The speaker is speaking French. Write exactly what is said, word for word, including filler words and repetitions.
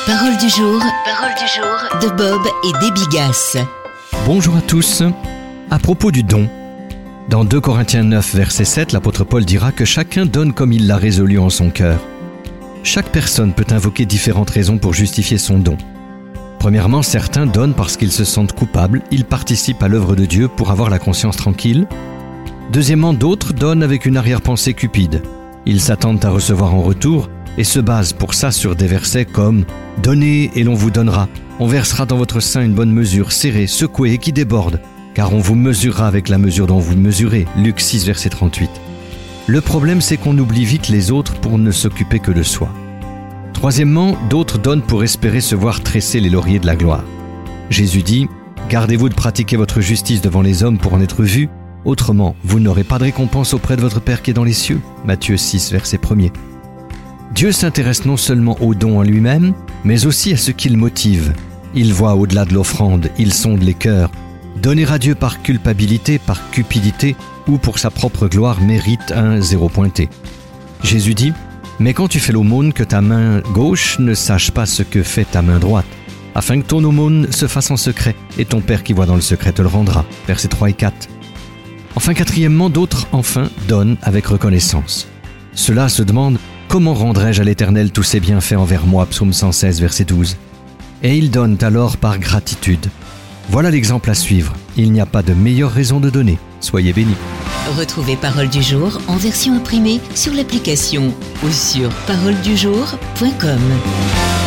Parole du jour, parole du jour de Bob et Déby Gasse. Bonjour à tous. À propos du don, dans deux Corinthiens neuf, verset sept, l'apôtre Paul dira que chacun donne comme il l'a résolu en son cœur. Chaque personne peut invoquer différentes raisons pour justifier son don. Premièrement, certains donnent parce qu'ils se sentent coupables, ils participent à l'œuvre de Dieu pour avoir la conscience tranquille. Deuxièmement, d'autres donnent avec une arrière-pensée cupide. Ils s'attendent à recevoir en retour et se basent pour ça sur des versets comme « Donnez et l'on vous donnera, on versera dans votre sein une bonne mesure, serrée, secouée et qui déborde, car on vous mesurera avec la mesure dont vous mesurez. » Luc six, verset trente-huit. Le problème, c'est qu'on oublie vite les autres pour ne s'occuper que de soi. Troisièmement, d'autres donnent pour espérer se voir tresser les lauriers de la gloire. Jésus dit « Gardez-vous de pratiquer votre justice devant les hommes pour en être vus, autrement, vous n'aurez pas de récompense auprès de votre Père qui est dans les cieux. » Matthieu six, verset premier. Dieu s'intéresse non seulement au don en lui-même, mais aussi à ce qu'il motive. Il voit au-delà de l'offrande, il sonde les cœurs. Donner à Dieu par culpabilité, par cupidité ou pour sa propre gloire mérite un zéro pointé. Jésus dit « Mais quand tu fais l'aumône, que ta main gauche ne sache pas ce que fait ta main droite, afin que ton aumône se fasse en secret, et ton Père qui voit dans le secret te le rendra. » Versets trois et quatre. Enfin, quatrièmement, d'autres, enfin, donnent avec reconnaissance. Ceux-là se demandent « Comment rendrai-je à l'Éternel tous ses bienfaits envers moi » Psaume cent seize, verset douze. Et ils donnent alors par gratitude. Voilà l'exemple à suivre. Il n'y a pas de meilleure raison de donner. Soyez bénis. Retrouvez Parole du jour en version imprimée sur l'application ou sur parole du jour point com.